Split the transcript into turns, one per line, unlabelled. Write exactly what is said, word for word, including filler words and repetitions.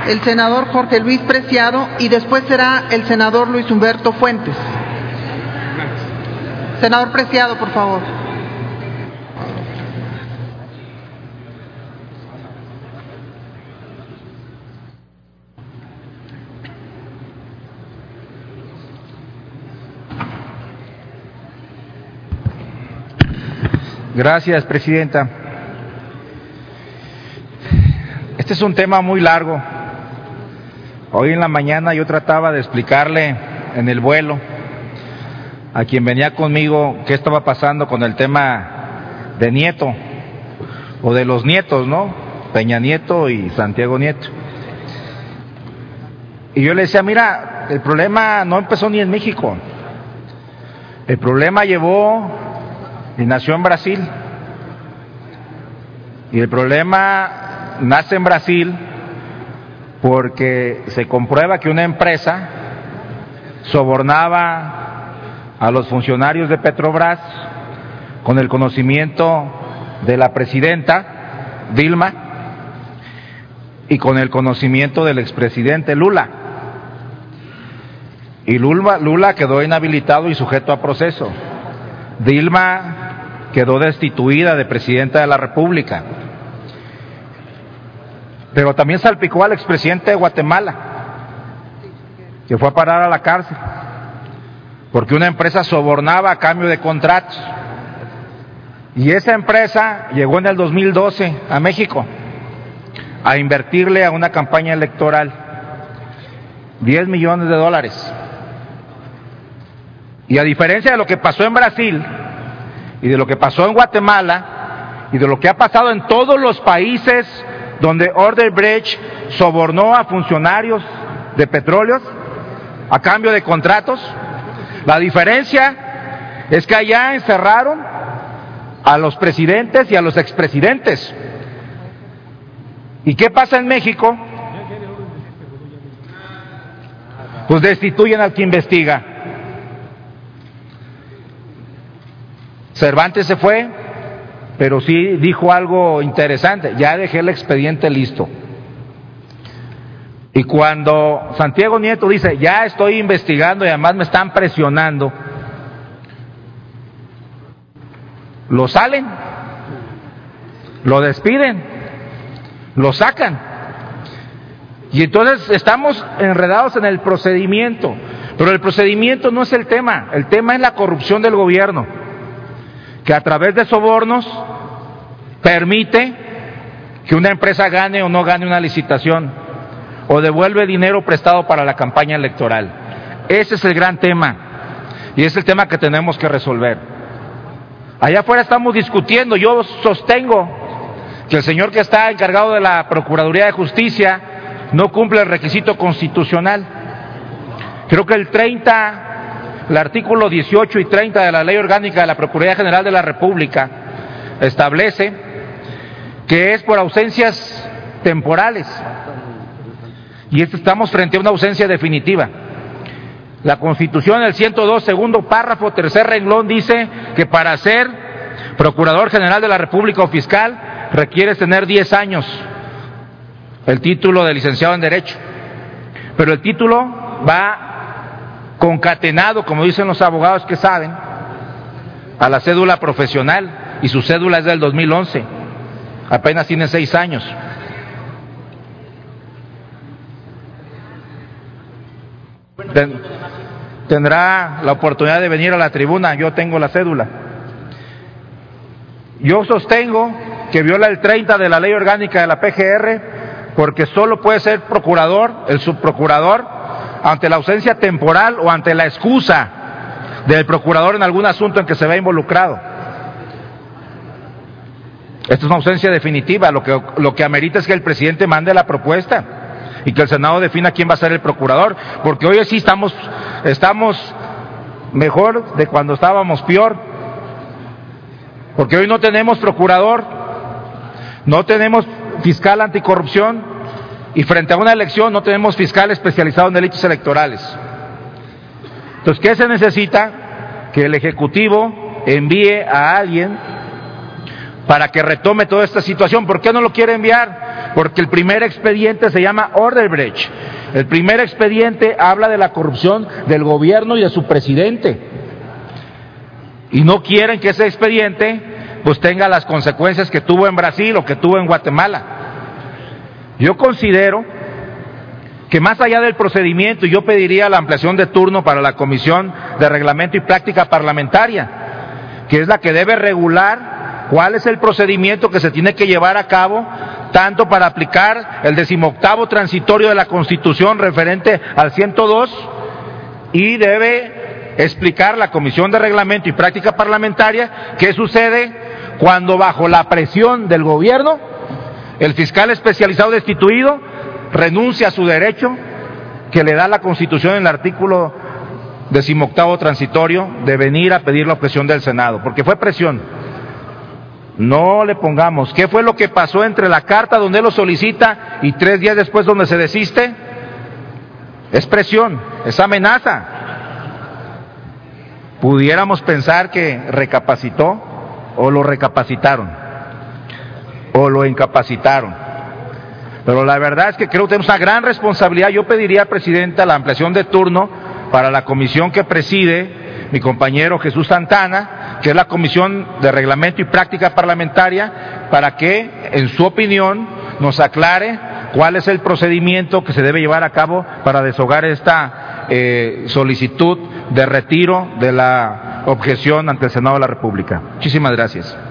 el senador Jorge Luis Preciado y después será el senador Luis Humberto Fuentes. Senador Preciado, por favor.
Gracias, presidenta. Este es un tema muy largo. Hoy en la mañana yo trataba de explicarle en el vuelo a quien venía conmigo qué estaba pasando con el tema de Nieto, o de los nietos, ¿no? Peña Nieto y Santiago Nieto. Y yo le decía, mira, el problema no empezó ni en México. El problema llevó y nació en Brasil. Y el problema nace en Brasil porque se comprueba que una empresa sobornaba a los funcionarios de Petrobras con el conocimiento de la presidenta Dilma y con el conocimiento del expresidente Lula. Y Lula, Lula quedó inhabilitado y sujeto a proceso. Dilma quedó destituida de presidenta de la República. Pero también salpicó al expresidente de Guatemala, que fue a parar a la cárcel, porque una empresa sobornaba a cambio de contratos. Y esa empresa llegó en el dos mil doce a México a invertirle a una campaña electoral diez millones de dólares. Y a diferencia de lo que pasó en Brasil y de lo que pasó en Guatemala y de lo que ha pasado en todos los países donde Odebrecht sobornó a funcionarios de petróleos a cambio de contratos, la diferencia es que allá encerraron a los presidentes y a los expresidentes. ¿Y qué pasa en México? Pues destituyen al que investiga. Cervantes se fue, pero sí dijo algo interesante: ya dejé el expediente listo. Y cuando Santiago Nieto dice, ya estoy investigando y además me están presionando, lo salen, lo despiden, lo sacan. Y entonces estamos enredados en el procedimiento, pero el procedimiento no es el tema, el tema es la corrupción del gobierno, que a través de sobornos permite que una empresa gane o no gane una licitación, o devuelve dinero prestado para la campaña electoral. Ese es el gran tema, y es el tema que tenemos que resolver. Allá afuera estamos discutiendo, yo sostengo que el señor que está encargado de la Procuraduría de Justicia no cumple el requisito constitucional. Creo que el treinta, el artículo dieciocho y treinta de la Ley Orgánica de la Procuraduría General de la República establece que es por ausencias temporales, y estamos frente a una ausencia definitiva. La Constitución, el ciento dos, segundo párrafo, tercer renglón, dice que para ser Procurador General de la República o fiscal requieres tener diez años el título de licenciado en Derecho, pero el título va concatenado, como dicen los abogados que saben, a la cédula profesional, y su cédula es del dos mil once, apenas tiene seis años. Ten, tendrá la oportunidad de venir a la tribuna, yo tengo la cédula. Yo sostengo que viola el treinta de la Ley Orgánica de la P G R, porque solo puede ser procurador, el subprocurador, ante la ausencia temporal o ante la excusa del procurador en algún asunto en que se vea involucrado. Esta es una ausencia definitiva, lo que, lo que amerita es que el presidente mande la propuesta y que el Senado defina quién va a ser el procurador, porque hoy sí estamos, estamos mejor de cuando estábamos peor, porque hoy no tenemos procurador, no tenemos fiscal anticorrupción, y frente a una elección no tenemos fiscal especializado en delitos electorales. Entonces, ¿qué se necesita? Que el Ejecutivo envíe a alguien para que retome toda esta situación. ¿Por qué no lo quiere enviar? porque el primer expediente se llama Odebrecht. El primer expediente habla de la corrupción del gobierno y de su presidente. Y no quieren que ese expediente pues tenga las consecuencias que tuvo en Brasil o que tuvo en Guatemala. Yo considero que más allá del procedimiento, yo pediría la ampliación de turno para la Comisión de Reglamento y Práctica Parlamentaria, que es la que debe regular cuál es el procedimiento que se tiene que llevar a cabo, tanto para aplicar el decimoctavo transitorio de la Constitución referente al ciento dos, y debe explicar la Comisión de Reglamento y Práctica Parlamentaria qué sucede cuando, bajo la presión del gobierno, el fiscal especializado destituido renuncia a su derecho que le da la Constitución en el artículo decimoctavo transitorio de venir a pedir la objeción del Senado, porque fue presión. No le pongamos, ¿qué fue lo que pasó entre la carta donde él lo solicita y tres días después donde se desiste? Es presión, es amenaza. Pudiéramos pensar que recapacitó, o lo recapacitaron, o lo incapacitaron. Pero la verdad es que creo que tenemos una gran responsabilidad. Yo pediría, Presidenta, la ampliación de turno para la comisión que preside mi compañero Jesús Santana, que es la Comisión de Reglamento y Práctica Parlamentaria, para que, en su opinión, nos aclare cuál es el procedimiento que se debe llevar a cabo para deshogar esta eh, solicitud de retiro de la objeción ante el Senado de la República. Muchísimas gracias.